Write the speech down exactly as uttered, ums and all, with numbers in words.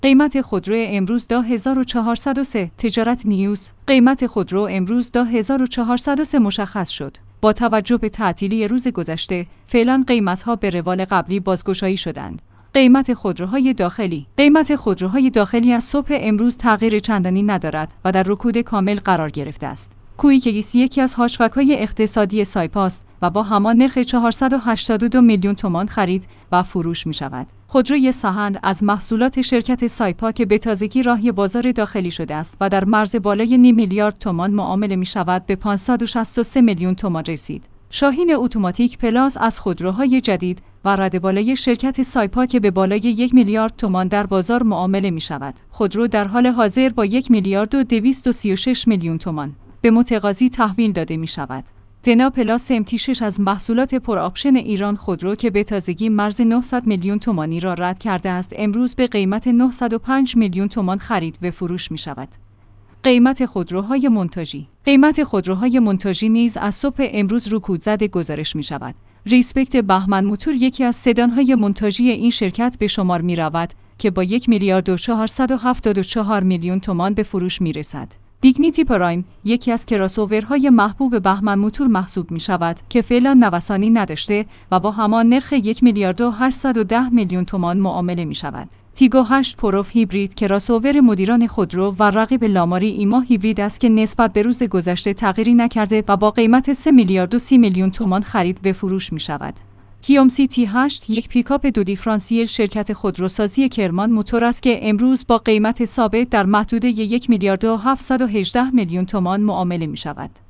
قیمت خودرو امروز ده هزار و چهارصد و سه. تجارت نیوز. قیمت خودرو امروز ده هزار و چهارصد و سه مشخص شد. با توجه به تعطیلی روز گذشته، فعلا قیمت‌ها به روال قبلی بازگشایی شدند. قیمت خودروهای داخلی. قیمت خودروهای داخلی از صبح امروز تغییر چندانی ندارد و در رکود کامل قرار گرفته است. کویکیس یکی از هاشبک‌های اقتصادی سایپاست و با همان نرخ چهارصد و هشتاد و دو میلیون تومان خرید و فروش می شود. خودروی سهند از محصولات شرکت سایپا که به تازگی راهی بازار داخلی شده است و در مرز بالای نیم میلیارد تومان معامله می شود به پانصد و شصت و سه میلیون تومان رسید. شاهین اتوماتیک پلاس از خودروهای جدید و رده بالای شرکت سایپا که به بالای یک میلیارد تومان در بازار معامله می شود. خودرو در حال حاضر با یک میلیارد و دویست و سی و شش میلیون تومان به متقاضی تحویل داده می شود. دنا پلاس ام تی شش از محصولات پر آپشن ایران خودرو که به تازگی مرز نهصد میلیون تومانی را رد کرده است، امروز به قیمت نهصد و پنج میلیون تومان خرید و فروش می شود. قیمت خودروهای مونتاژی. قیمت خودروهای مونتاژی نیز از صبح امروز رکودزده گزارش می شود. ریسپکت بهمن موتور یکی از سدان‌های مونتاژی این شرکت به شمار می رود که با یک میلیارد و چهارصد و هفتاد و چهار میلیون تومان به فروش می رسد. دیگنیتی پرایم یکی از کراسوورهای محبوب بهمن موتور محسوب می شود که فعلا نوسانی نداشته و با همان نرخ یک میلیارد و هشتصد و ده میلیون تومان معامله می شود. تیگو هشت پروف هیبرید کراسوور مدیران خودرو و رقیب لاماری ایما هیبرید است که نسبت به روز گذشته تغییری نکرده و با قیمت سه میلیارد و سی میلیون تومان خرید و فروش می شود. کیومسی تی هشت یک پیکاپ دو دیفرانسیل شرکت خودروسازی کرمان موتور است که امروز با قیمت ثابت در محدوده یک میلیارد و هفتصد و هجده میلیون تومان معامله می شود.